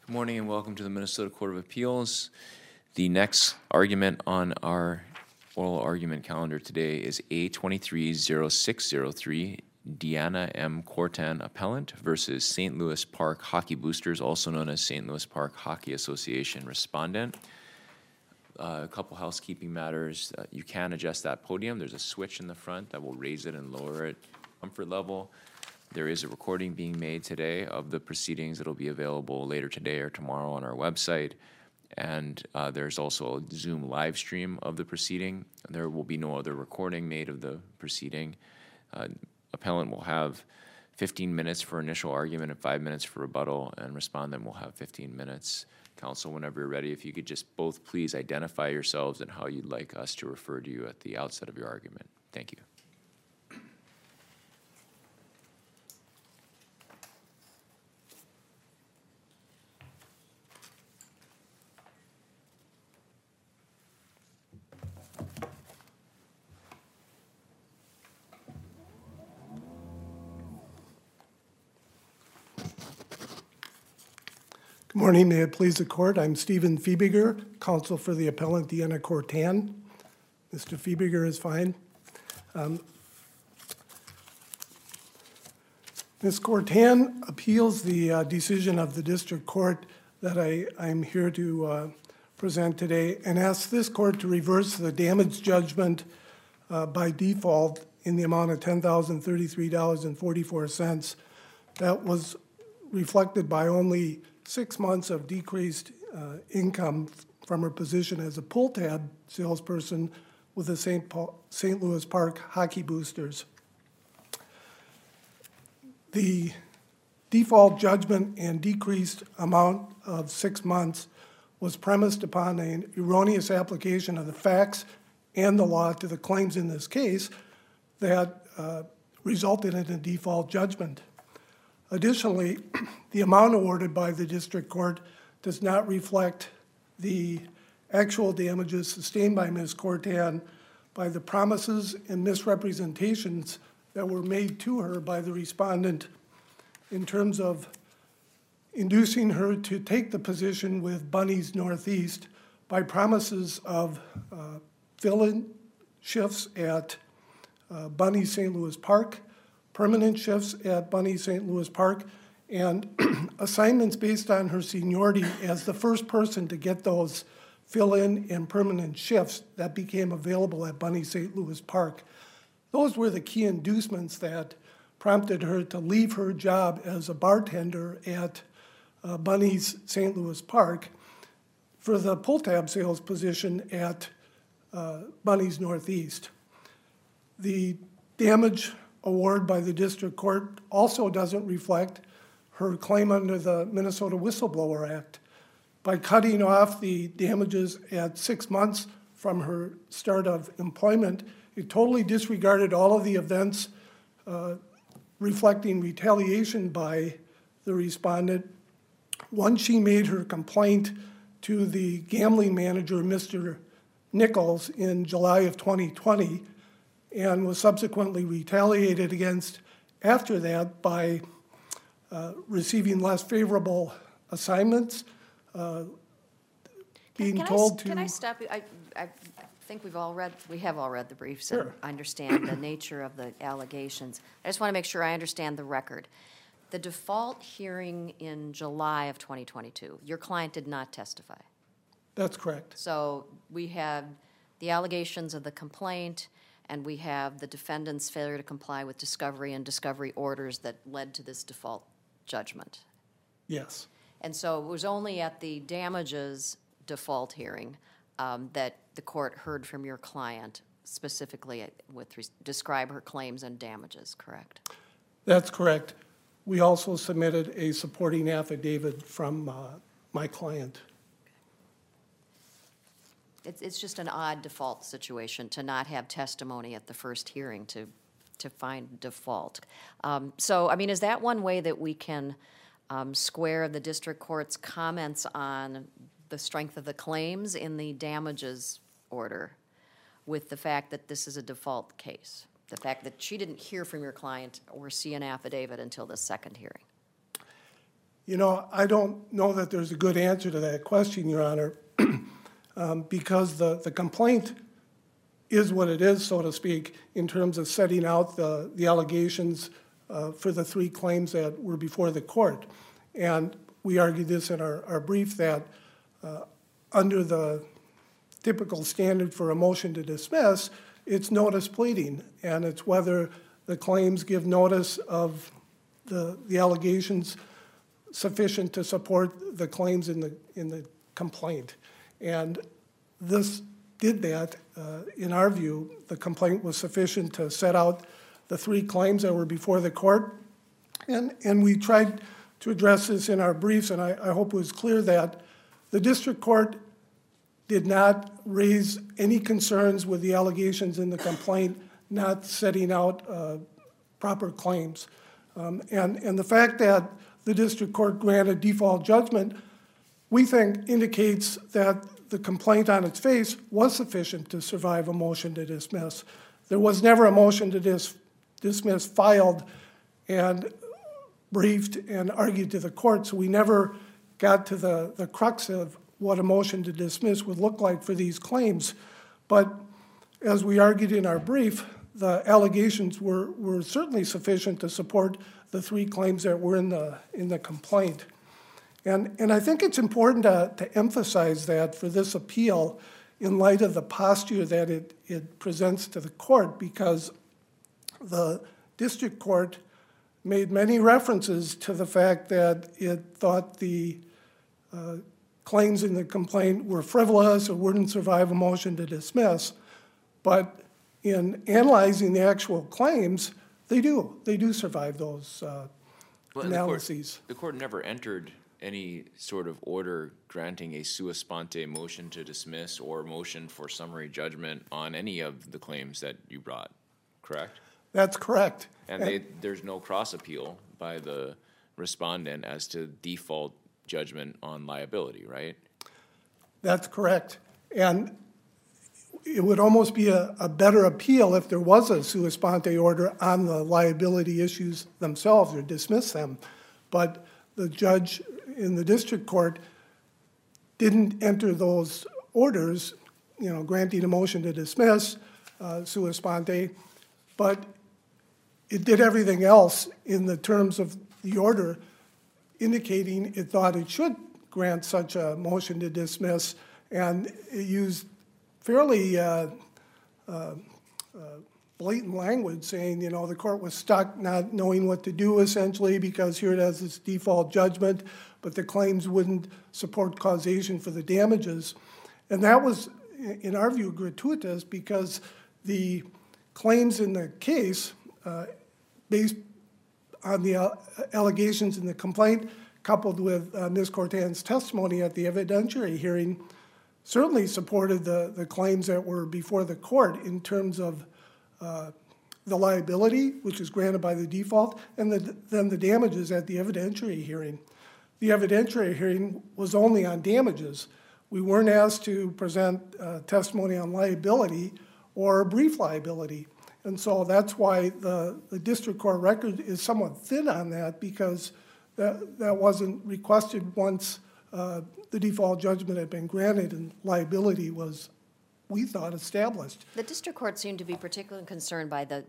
Good morning and welcome to the Minnesota Court of Appeals. The next argument on our oral argument calendar today is A230603, Deanna M. Cortan, appellant, versus St. Louis Park Hockey Boosters, also known as St. Louis Park Hockey Association, respondent. A couple housekeeping matters. You can adjust that podium. There's a switch in the front that will raise it and lower it comfort level. There is a recording being made today of the proceedings. It'll be available later today or tomorrow on our website. And there's also a Zoom live stream of the proceeding. There will be no other recording made of the proceeding. Appellant will have 15 minutes for initial argument and 5 minutes for rebuttal, and respondent will have 15 minutes. Counsel, whenever you're ready, if you could just both please identify yourselves and how you'd like us to refer to you at the outset of your argument. Thank you. Good morning, may it please the court. I'm Stephen Fiebiger, counsel for the appellant Deanna Cortan. Mr. Fiebiger is fine. Ms. Cortan appeals the decision of the district court that I'm here to present today and asks this court to reverse the damage judgment by default in the amount of $10,033.44 that was reflected by only 6 months of decreased income from her position as a pull tab salesperson with the St. Louis Park Hockey Boosters. The default judgment and decreased amount of 6 months was premised upon an erroneous application of the facts and the law to the claims in this case that resulted in a default judgment. Additionally, the amount awarded by the district court does not reflect the actual damages sustained by Ms. Cortan by the promises and misrepresentations that were made to her by the respondent in terms of inducing her to take the position with Bunnies Northeast by promises of fill-in shifts at Bunnies St. Louis Park, permanent shifts at Bunnies St. Louis Park, and assignments based on her seniority as the first person to get those fill-in and permanent shifts that became available at Bunnies St. Louis Park. Those were the key inducements that prompted her to leave her job as a bartender at Bunnies St. Louis Park for the pull tab sales position at Bunnies Northeast. The damage award by the district court also doesn't reflect her claim under the Minnesota Whistleblower Act. By cutting off the damages at 6 months from her start of employment, it totally disregarded all of the events reflecting retaliation by the respondent. Once she made her complaint to the gambling manager, Mr. Nichols, in July of 2020, and was subsequently retaliated against after that by receiving less favorable assignments, being told to... Can I stop you? I think we have all read the briefs. Sure. And understand the nature of the allegations. I just want to make sure I understand the record. The default hearing in July of 2022, your client did not testify. That's correct. So we have the allegations of the complaint, and we have the defendant's failure to comply with discovery and discovery orders that led to this default judgment. Yes. And so it was only at the damages default hearing that the court heard from your client specifically describe her claims and damages, correct? That's correct. We also submitted a supporting affidavit from my client. It's just an odd default situation to not have testimony at the first hearing to find default. So, I mean, is that one way that we can square the district court's comments on the strength of the claims in the damages order with the fact that this is a default case? The fact that she didn't hear from your client or see an affidavit until the second hearing? You know, I don't know that there's a good answer to that question, Your Honor, because the complaint is what it is, so to speak, in terms of setting out the allegations for the three claims that were before the court. And we argued this in our brief that under the typical standard for a motion to dismiss, it's notice pleading, and it's whether the claims give notice of the allegations sufficient to support the claims in the complaint. And this did that. In our view, the complaint was sufficient to set out the three claims that were before the court. And we tried to address this in our briefs, and I hope it was clear that the district court did not raise any concerns with the allegations in the complaint, not setting out proper claims. And the fact that the district court granted default judgment, we think indicates that the complaint on its face was sufficient to survive a motion to dismiss. There was never a motion to dismiss filed and briefed and argued to the court, so we never got to the crux of what a motion to dismiss would look like for these claims. But as we argued in our brief, the allegations were certainly sufficient to support the three claims that were in the complaint. And I think it's important to emphasize that for this appeal in light of the posture that it presents to the court, because the district court made many references to the fact that it thought the claims in the complaint were frivolous or wouldn't survive a motion to dismiss. But in analyzing the actual claims, they do survive those analyses. The court never entered any sort of order granting a sua sponte motion to dismiss or motion for summary judgment on any of the claims that you brought, correct? That's correct. And there's no cross appeal by the respondent as to default judgment on liability, right? That's correct. And it would almost be a better appeal if there was a sua sponte order on the liability issues themselves or dismiss them. But the judge in the district court didn't enter those orders, granting a motion to dismiss sua sponte, but it did everything else in the terms of the order, indicating it thought it should grant such a motion to dismiss, and it used fairly blatant language saying, the court was stuck not knowing what to do essentially because here it has this default judgment, but the claims wouldn't support causation for the damages. And that was, in our view, gratuitous because the claims in the case, based on the allegations in the complaint, coupled with Ms. Cortan's testimony at the evidentiary hearing, certainly supported the claims that were before the court in terms of the liability, which is granted by the default, and then the damages at the evidentiary hearing. The evidentiary hearing was only on damages. We weren't asked to present testimony on liability or brief liability. And so that's why the district court record is somewhat thin on that, because that wasn't requested once the default judgment had been granted and liability was, we thought, established. The district court seemed to be particularly concerned by the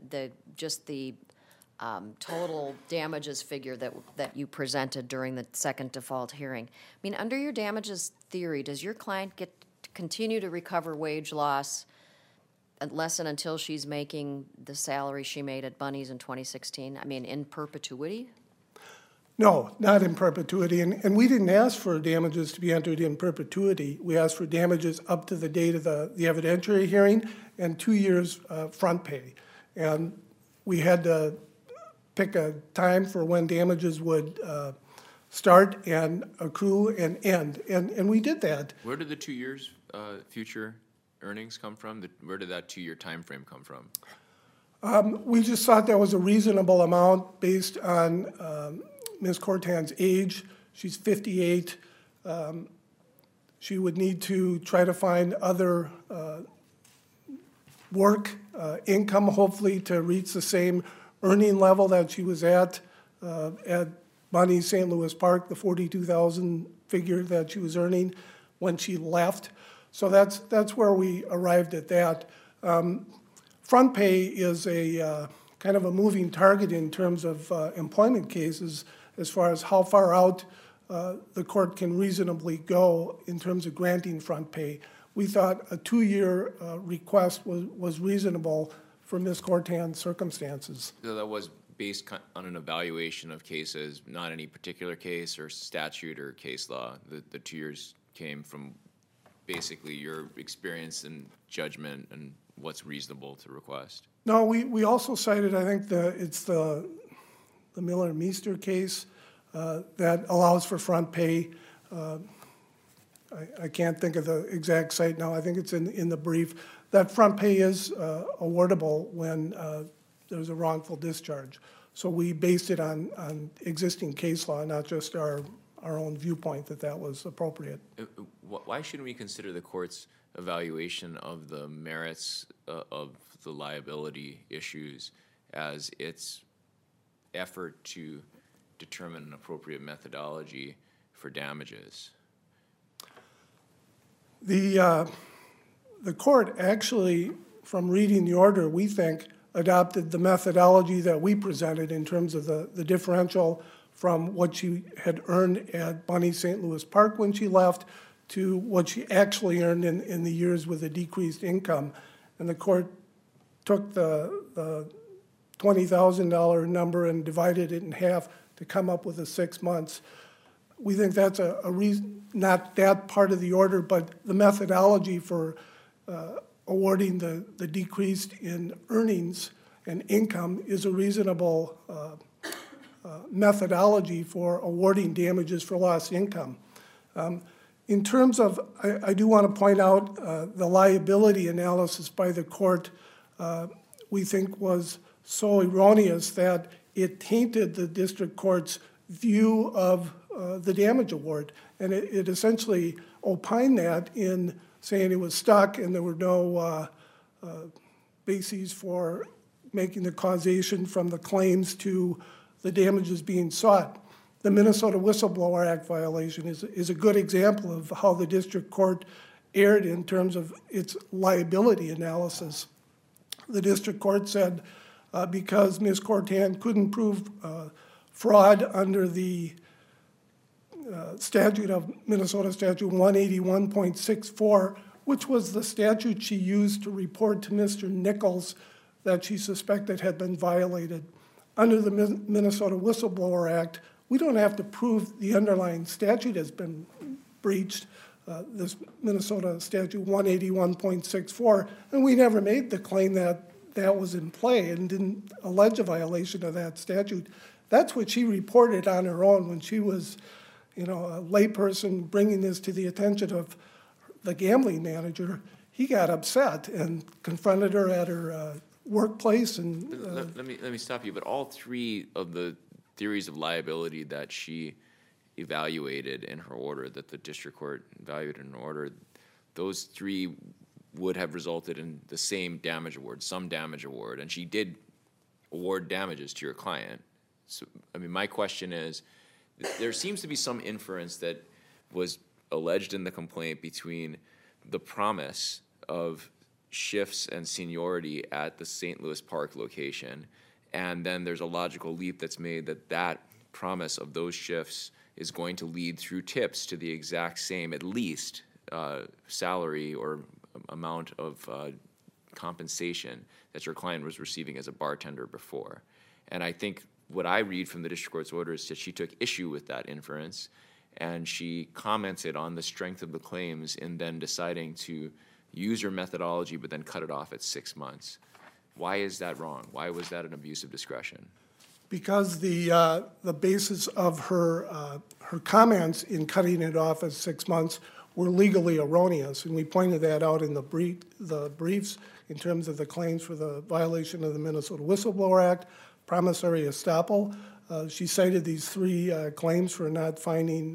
total damages figure that you presented during the second default hearing. I mean, under your damages theory, does your client get to continue to recover wage loss unless and until she's making the salary she made at Bunny's in 2016? I mean, in perpetuity? No, not in perpetuity. And we didn't ask for damages to be entered in perpetuity. We asked for damages up to the date of the evidentiary hearing and 2 years front pay. And we had to pick a time for when damages would start and accrue and end. And we did that. Where did the 2 years future earnings come from? Where did that 2 year time frame come from? We just thought that was a reasonable amount based on Ms. Cortan's age. She's 58. She would need to try to find other work, income, hopefully, to reach the same earning level that she was at Bonnie St. Louis Park, the $42,000 figure that she was earning when she left. So that's where we arrived at that. Front pay is a kind of a moving target in terms of employment cases as far as how far out the court can reasonably go in terms of granting front pay. We thought a 2-year request was reasonable for Ms. Cortan's circumstances. So that was based on an evaluation of cases, not any particular case or statute or case law. The 2 years came from basically your experience and judgment and what's reasonable to request. No, we also cited, I think it's the Miller-Meester case that allows for front pay. I can't think of the exact site now. I think it's in the brief. That front pay is awardable when there's a wrongful discharge. So we based it on existing case law, not just our own viewpoint that was appropriate. Why shouldn't we consider the court's evaluation of the merits of the liability issues as its effort to determine an appropriate methodology for damages? The court actually, from reading the order, we think, adopted the methodology that we presented in terms of the differential from what she had earned at Bonnie St. Louis Park when she left to what she actually earned in the years with a decreased income. And the court took the $20,000 number and divided it in half to come up with the 6 months. We think that's a reason, not that part of the order, but the methodology for awarding the decrease in earnings and income is a reasonable methodology for awarding damages for lost income. In terms of, I do want to point out the liability analysis by the court we think was so erroneous that it tainted the district court's view of the damage award. And it essentially opined that in saying it was stuck and there were no bases for making the causation from the claims to the damages being sought. The Minnesota Whistleblower Act violation is a good example of how the district court erred in terms of its liability analysis. The district court said because Ms. Cortan couldn't prove fraud under the statute of Minnesota Statute 181.64, which was the statute she used to report to Mr. Nichols that she suspected had been violated. Under the Minnesota Whistleblower Act, we don't have to prove the underlying statute has been breached, this Minnesota Statute 181.64, and we never made the claim that that was in play and didn't allege a violation of that statute. That's what she reported on her own when she was, a layperson bringing this to the attention of the gambling manager. He got upset and confronted her at her workplace. And let me stop you. But all three of the theories of liability that she evaluated in her order, that the district court evaluated in her order, those three would have resulted in the same damage award, some damage award, and she did award damages to your client. So, my question is, there seems to be some inference that was alleged in the complaint between the promise of shifts and seniority at the St. Louis Park location, and then there's a logical leap that's made that promise of those shifts is going to lead through tips to the exact same, at least, salary or amount of compensation that your client was receiving as a bartender before. And I think what I read from the district court's order is that she took issue with that inference, and she commented on the strength of the claims in then deciding to use your methodology but then cut it off at 6 months. Why is that wrong? Why was that an abuse of discretion? Because the basis of her comments in cutting it off at 6 months were legally erroneous, and we pointed that out in the briefs in terms of the claims for the violation of the Minnesota Whistleblower Act, promissory estoppel. She cited these three claims for not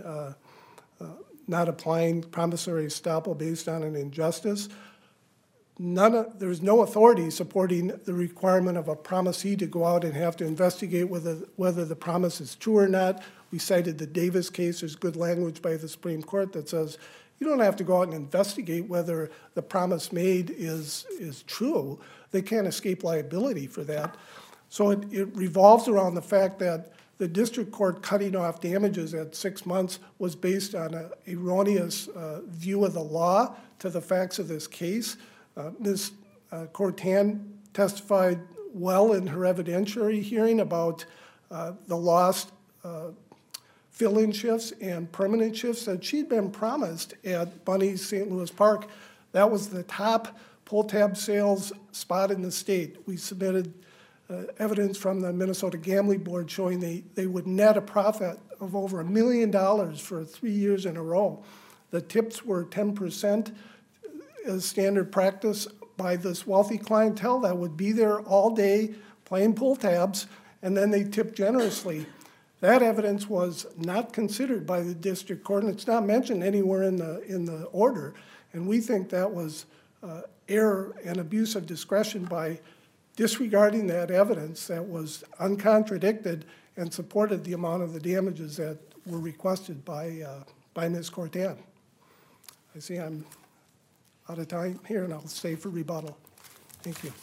applying promissory estoppel based on an injustice. there's no authority supporting the requirement of a promisee to go out and have to investigate whether the promise is true or not. We cited the Davis case. There's good language by the Supreme Court that says you don't have to go out and investigate whether the promise made is true. They can't escape liability for that. So it revolves around the fact that the district court cutting off damages at 6 months was based on an erroneous view of the law to the facts of this case. Ms. Cortan testified well in her evidentiary hearing about the lost fill-in shifts and permanent shifts that she'd been promised at Bunny's St. Louis Park. That was the top pull tab sales spot in the state. We submitted evidence from the Minnesota Gambling Board showing they would net a profit of over $1 million for 3 years in a row. The tips were 10% as standard practice by this wealthy clientele that would be there all day playing pull tabs, and then they tipped generously. That evidence was not considered by the district court, and it's not mentioned anywhere in the order. And we think that was error and abuse of discretion by disregarding that evidence that was uncontradicted and supported the amount of the damages that were requested by Ms. Cortan. I see I'm out of time here, and I'll stay for rebuttal. Thank you.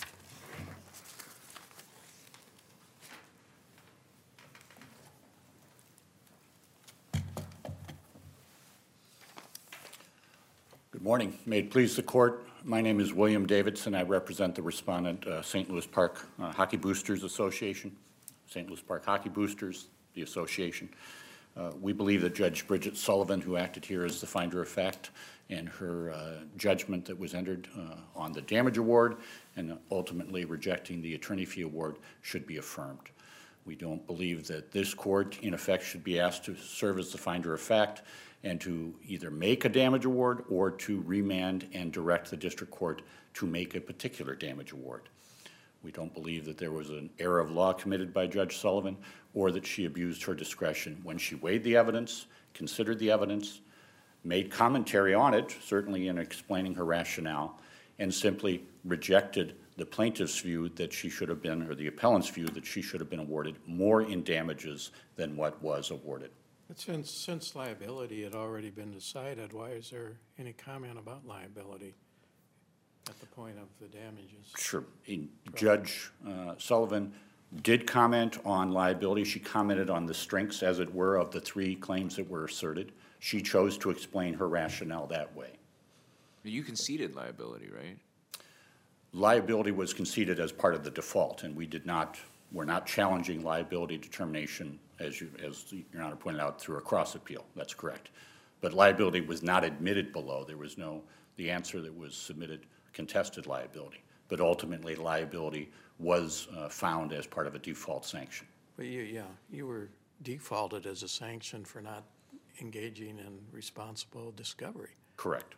Good morning. May it please the court, my name is William Davidson. I represent the respondent, St. Louis Park Hockey Boosters Association, St. Louis Park Hockey Boosters, the association. We believe that Judge Bridget Sullivan, who acted here as the finder of fact, and her judgment that was entered on the damage award and ultimately rejecting the attorney fee award should be affirmed. We don't believe that this court, in effect, should be asked to serve as the finder of fact and to either make a damage award or to remand and direct the district court to make a particular damage award. We don't believe that there was an error of law committed by Judge Sullivan or that she abused her discretion when she weighed the evidence, considered the evidence, made commentary on it, certainly in explaining her rationale, and simply rejected the plaintiff's view that she should have been, or the appellant's view that she should have been awarded more in damages than what was awarded. But since liability had already been decided, why is there any comment about liability at the point of the damages? Sure. Judge Sullivan did comment on liability. She commented on the strengths, as it were, of the three claims that were asserted. She chose to explain her rationale that way. You conceded liability, right? Liability was conceded as part of the default, and we're not challenging liability determination, as Your Honor pointed out, through a cross appeal. That's correct. But liability was not admitted below. There was the answer that was submitted contested liability. But ultimately, liability was found as part of a default sanction. But you were defaulted as a sanction for not engaging in responsible discovery. Correct.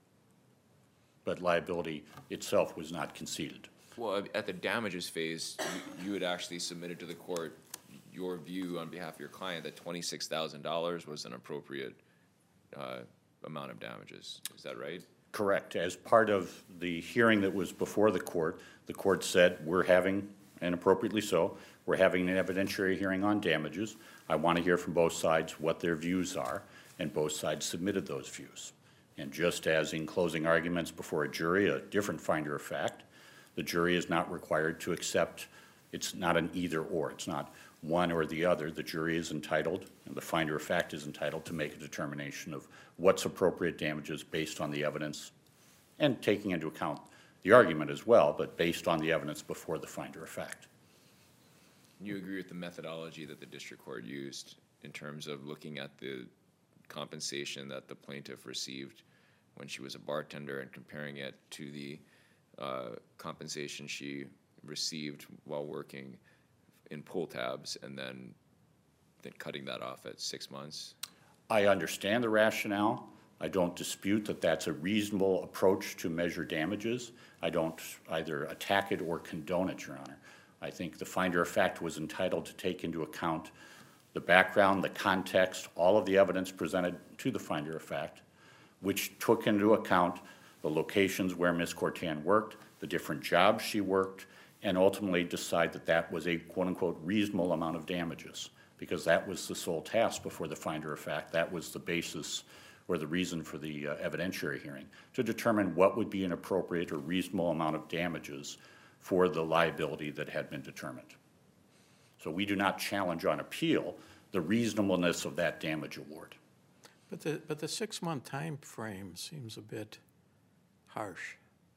But liability itself was not conceded. Well, at the damages phase, you had actually submitted to the court your view on behalf of your client that $26,000 was an appropriate amount of damages. Is that right? Correct. As part of the hearing that was before the court said, we're having, and appropriately so, we're having an evidentiary hearing on damages. I want to hear from both sides what their views are, and both sides submitted those views. And just as in closing arguments before a jury, a different finder of fact, the jury is not required to accept, it's not an either or, it's not one or the other. The jury is entitled, and the finder of fact is entitled to make a determination of what's appropriate damages based on the evidence and taking into account the argument as well, but based on the evidence before the finder of fact. You agree with the methodology that the district court used in terms of looking at the compensation that the plaintiff received when she was a bartender and comparing it to the compensation she received while working in pull tabs and then cutting that off at 6 months? I understand the rationale. I don't dispute that that's a reasonable approach to measure damages. I don't either attack it or condone it, Your Honor. I think the finder of fact was entitled to take into account the background, the context, all of the evidence presented to the finder of fact, which took into account the locations where Ms. Cortan worked, the different jobs she worked, and ultimately decide that that was a quote-unquote reasonable amount of damages, because that was the sole task before the finder of fact. That was the basis or the reason for the evidentiary hearing, to determine what would be an appropriate or reasonable amount of damages for the liability that had been determined. So we do not challenge on appeal the reasonableness of that damage award. But the 6-month time frame seems a bit harsh.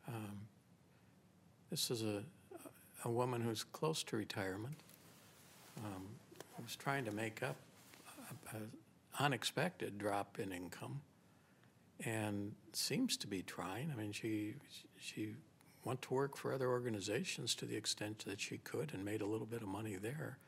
This is a woman who's close to retirement, who's trying to make up an unexpected drop in income, and seems to be trying. I mean, she went to work for other organizations to the extent that she could and made a little bit of money there.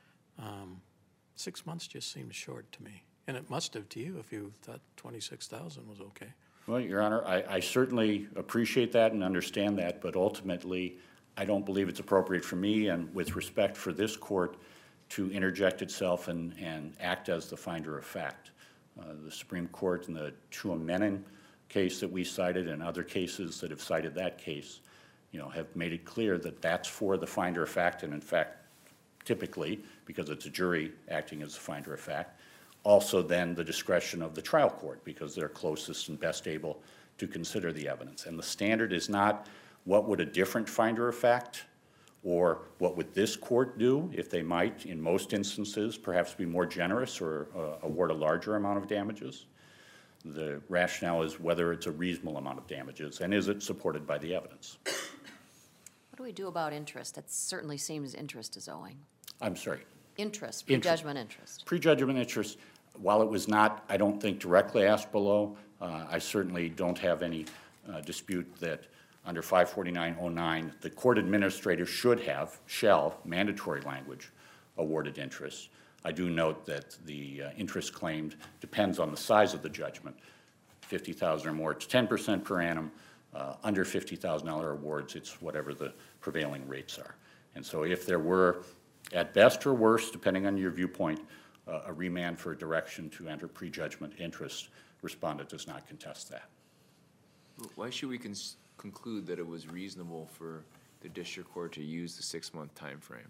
6 months just seems short to me. And it must have to you if you thought 26,000 was okay. Well, Your Honor, I certainly appreciate that and understand that, but ultimately, I don't believe it's appropriate for me, and with respect for this court, to interject itself and act as the finder of fact. The Supreme Court in the Tuamenon case that we cited and other cases that have cited that case, have made it clear that that's for the finder of fact, and in fact, typically, because it's a jury acting as the finder of fact, also then the discretion of the trial court, because they're closest and best able to consider the evidence. And the standard is not what would a different finder of fact or what would this court do if they might, in most instances, perhaps be more generous or award a larger amount of damages. The rationale is whether it's a reasonable amount of damages, and is it supported by the evidence. What do we do about interest? It certainly seems interest is owing. I'm sorry. Interest, prejudgment interest. Prejudgment interest, while it was not, I don't think, directly asked below, I certainly don't have any dispute that under 54909, the court administrator shall, mandatory language, awarded interest. I do note that the interest claimed depends on the size of the judgment. $50,000 or more, it's 10% per annum. Under $50,000 awards, it's whatever the prevailing rates are. And so if there were, at best or worst, depending on your viewpoint, a remand for direction to enter prejudgment interest, respondent does not contest that. Why should we conclude that it was reasonable for the district court to use the 6-month time frame?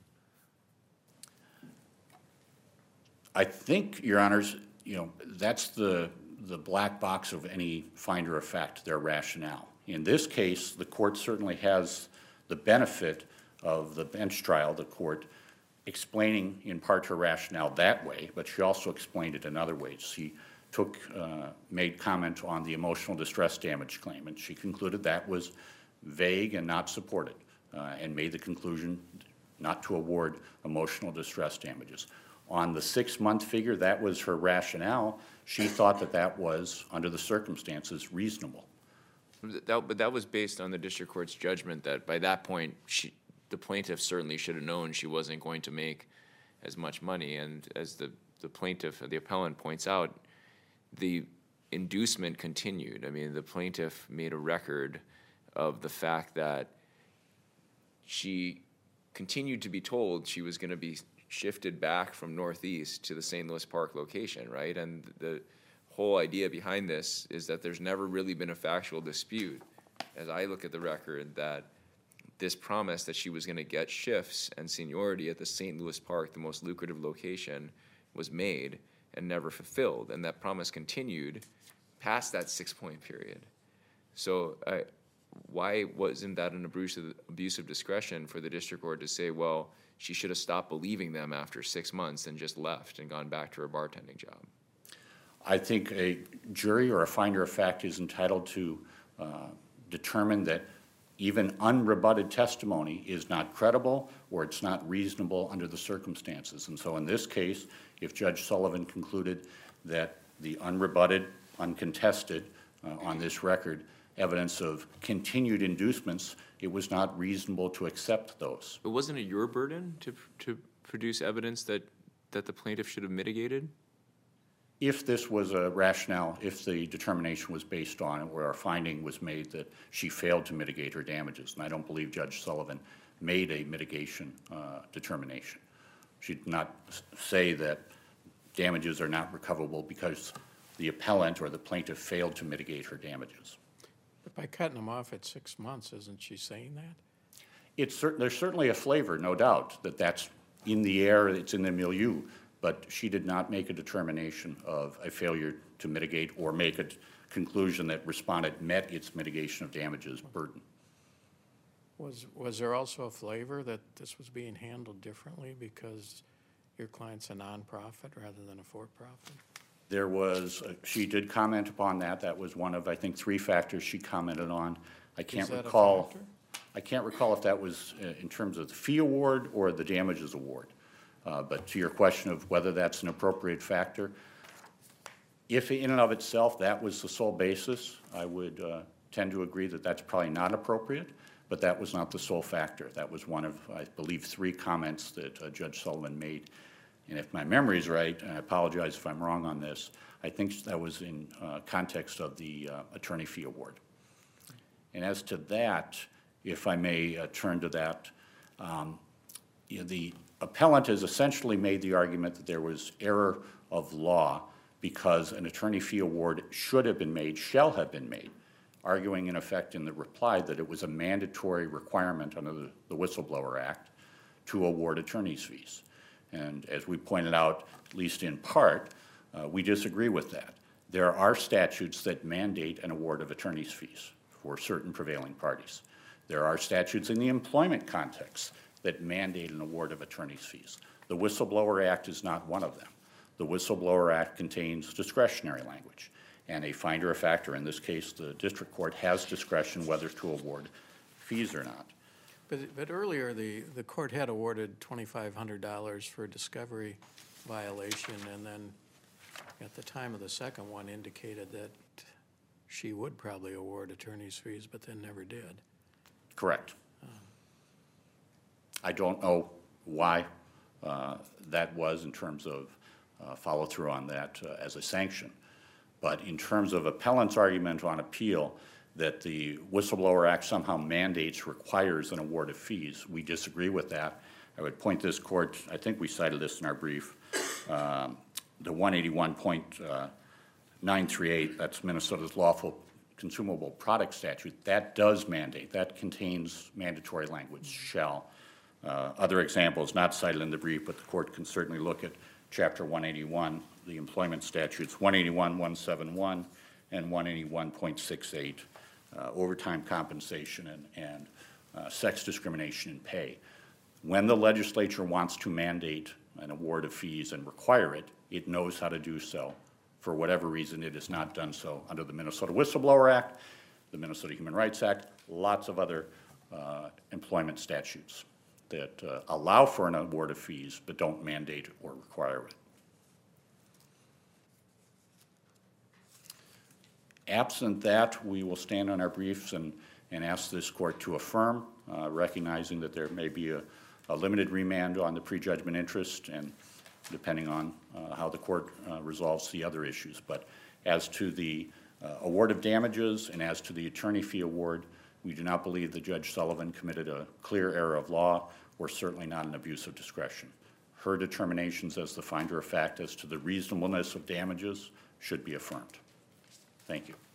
I think, Your Honors, that's the black box of any finder of fact, their rationale. In this case, the court certainly has the benefit of the bench trial, the court explaining in part her rationale that way, but she also explained it in other ways. She made comment on the emotional distress damage claim, and she concluded that was vague and not supported, and made the conclusion not to award emotional distress damages. On the 6-month figure, that was her rationale. She thought that that was, under the circumstances, reasonable. But that was based on the district court's judgment that by that point, the plaintiff certainly should have known she wasn't going to make as much money. And as the plaintiff, the appellant points out, the inducement continued. I mean, the plaintiff made a record of the fact that she continued to be told she was going to be shifted back from Northeast to the St. Louis Park location, right? And the whole idea behind this is that there's never really been a factual dispute, as I look at the record, that this promise that she was going to get shifts and seniority at the St. Louis Park, the most lucrative location, was made and never fulfilled. And that promise continued past that 6-point period. So why wasn't that an abuse of discretion for the district court to say, well, she should have stopped believing them after 6 months and just left and gone back to her bartending job? I think a jury or a finder of fact is entitled to determine that even unrebutted testimony is not credible or it's not reasonable under the circumstances. And so in this case, if Judge Sullivan concluded that the unrebutted, uncontested, on this record, evidence of continued inducements, it was not reasonable to accept those. But wasn't it your burden to produce evidence that the plaintiff should have mitigated? If this was a rationale, if the determination was based on it, where our finding was made that she failed to mitigate her damages, and I don't believe Judge Sullivan made a mitigation determination. She did not say that damages are not recoverable because the appellant or the plaintiff failed to mitigate her damages. But by cutting them off at 6 months, isn't she saying that? There's certainly a flavor, no doubt, that that's in the air, it's in the milieu, but she did not make a determination of a failure to mitigate or make a conclusion that respondent met its mitigation of damages burden. Was there also a flavor that this was being handled differently because your client's a nonprofit rather than a for-profit? There was, she did comment upon that. That was one of, I think, 3 factors she commented on. I can't that a recall. factor? I can't recall if that was in terms of the fee award or the damages award. But to your question of whether that's an appropriate factor, if in and of itself that was the sole basis, I would tend to agree that that's probably not appropriate, but that was not the sole factor. That was one of, I believe, 3 comments that Judge Sullivan made. And if my memory is right, and I apologize if I'm wrong on this, I think that was in context of the attorney fee award. And as to that, if I may turn to that, the appellant has essentially made the argument that there was error of law because an attorney fee award should have been made, shall have been made, arguing in effect in the reply that it was a mandatory requirement under the Whistleblower Act to award attorney's fees. And as we pointed out, at least in part, we disagree with that. There are statutes that mandate an award of attorney's fees for certain prevailing parties. There are statutes in the employment context that mandate an award of attorney's fees. The Whistleblower Act is not one of them. The Whistleblower Act contains discretionary language, and a finder of fact, or in this case, the district court has discretion whether to award fees or not. But earlier, the court had awarded $2,500 for a discovery violation, and then at the time of the second one indicated that she would probably award attorney's fees, but then never did. Correct. I don't know why that was in terms of follow-through on that as a sanction. But in terms of appellant's argument on appeal that the Whistleblower Act somehow mandates, requires an award of fees, we disagree with that. I would point this court, I think we cited this in our brief, the 181.938, that's Minnesota's lawful consumable product statute, that does mandate, that contains mandatory language, shall. Other examples not cited in the brief, but the court can certainly look at Chapter 181, the employment statutes, 181.171 and 181.68, overtime compensation and sex discrimination in pay. When the legislature wants to mandate an award of fees and require it, it knows how to do so. For whatever reason, it has not done so under the Minnesota Whistleblower Act, the Minnesota Human Rights Act, lots of other employment statutes that allow for an award of fees but don't mandate or require it. Absent that, we will stand on our briefs and ask this court to affirm, recognizing that there may be a limited remand on the prejudgment interest and depending on how the court resolves the other issues. But as to the award of damages and as to the attorney fee award, we do not believe that Judge Sullivan committed a clear error of law or certainly not an abuse of discretion. Her determinations as the finder of fact as to the reasonableness of damages should be affirmed. Thank you.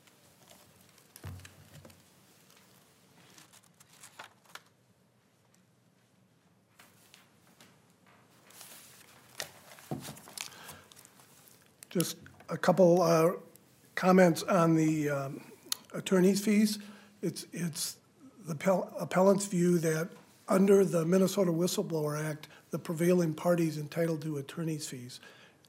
Just a couple comments on the attorney's fees. It's the appellant's view that under the Minnesota Whistleblower Act, the prevailing party is entitled to attorney's fees.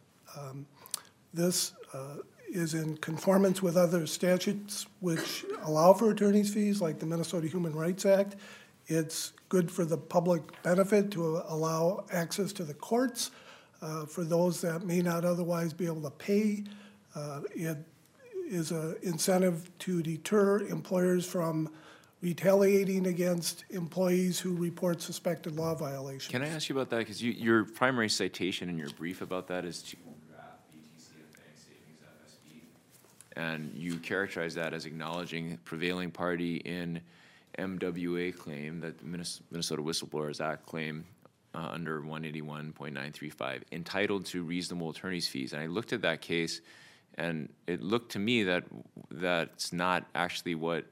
This is in conformance with other statutes which allow for attorney's fees, like the Minnesota Human Rights Act. It's good for the public benefit to allow access to the courts for those that may not otherwise be able to pay. It is an incentive to deter employers from retaliating against employees who report suspected law violations. Can I ask you about that? Because your primary citation in your brief about that is to BTC of Bank Savings FSB. And you characterize that as acknowledging prevailing party in MWA claim, that the Minnesota Whistleblowers Act claim under 181.935, entitled to reasonable attorney's fees. And I looked at that case, and it looked to me that that's not actually what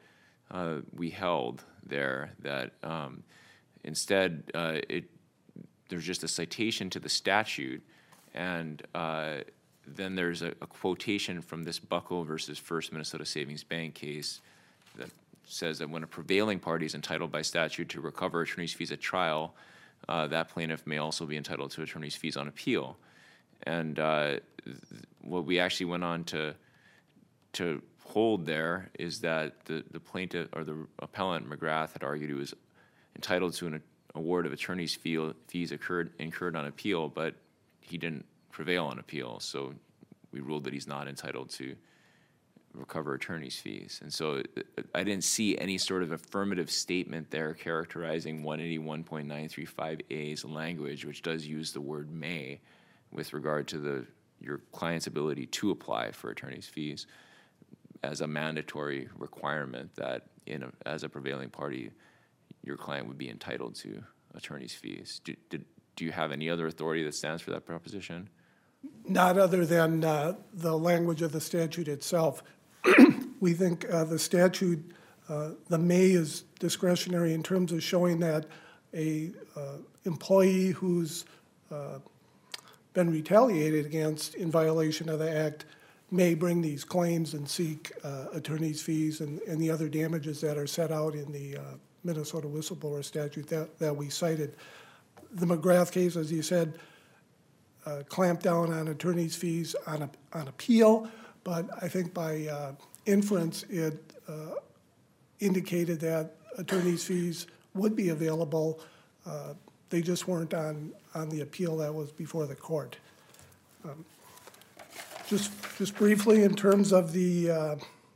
we held there that instead there's just a citation to the statute, and then there's a quotation from this Buckle versus First Minnesota Savings Bank case that says that when a prevailing party is entitled by statute to recover attorney's fees at trial, that plaintiff may also be entitled to attorney's fees on appeal. And what we actually went on to hold there is that the plaintiff, or the appellant, McGrath, had argued he was entitled to an award of attorney's fees incurred on appeal, but he didn't prevail on appeal, so we ruled that he's not entitled to recover attorney's fees. And so I didn't see any sort of affirmative statement there characterizing 181.935A's language, which does use the word may with regard to your client's ability to apply for attorney's fees, as a mandatory requirement that as a prevailing party, your client would be entitled to attorney's fees. Do you have any other authority that stands for that proposition? Not other than the language of the statute itself. We think the statute, the may is discretionary in terms of showing that a employee who's been retaliated against in violation of the act may bring these claims and seek attorney's fees and the other damages that are set out in the Minnesota whistleblower statute that we cited. The McGrath case, as you said, clamped down on attorney's fees on appeal, but I think by inference it indicated that attorney's fees would be available. They just weren't on the appeal that was before the court. Just briefly, in terms of the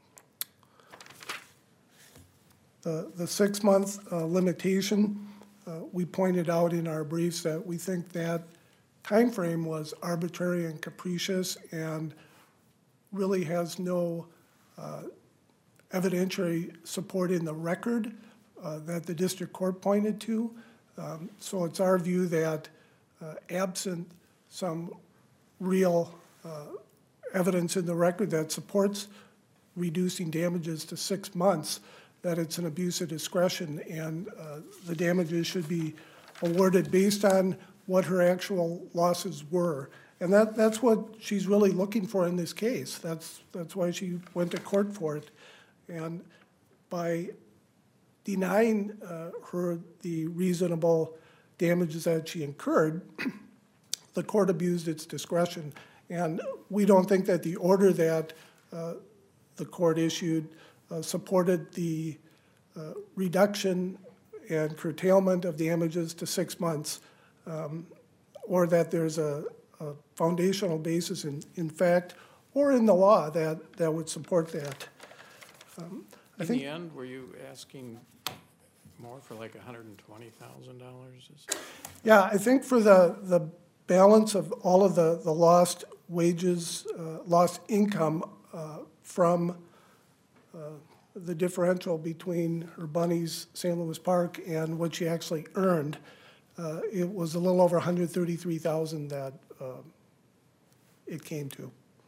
6-month limitation, we pointed out in our briefs that we think that time frame was arbitrary and capricious and really has no evidentiary support in the record that the district court pointed to. So it's our view that absent some real evidence in the record that supports reducing damages to 6 months, that it's an abuse of discretion, and the damages should be awarded based on what her actual losses were. And that's what she's really looking for in this case. That's why she went to court for it. And by denying her the reasonable damages that she incurred, the court abused its discretion. And we don't think that the order that the court issued supported the reduction and curtailment of damages to 6 months, or that there's a foundational basis in fact or in the law that would support that. In the end, were you asking more for like $120,000? Yeah, I think for the balance of all of the lost wages, lost income from the differential between her Bunny's St. Louis Park and what she actually earned, it was a little over $133,000 that it came to,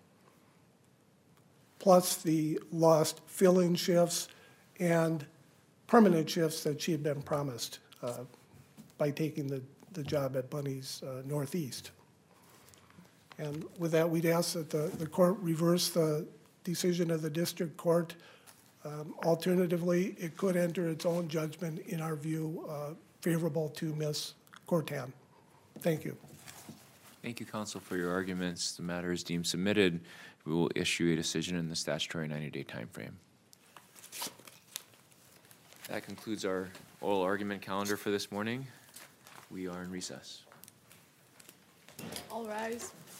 plus the lost fill-in shifts and permanent shifts that she had been promised by taking the job at Bunny's Northeast. And with that, we'd ask that the court reverse the decision of the district court. Alternatively, it could enter its own judgment, in our view, favorable to Ms. Cortan. Thank you. Thank you, counsel, for your arguments. The matter is deemed submitted. We will issue a decision in the statutory 90-day time frame. That concludes our oral argument calendar for this morning. We are in recess. All rise.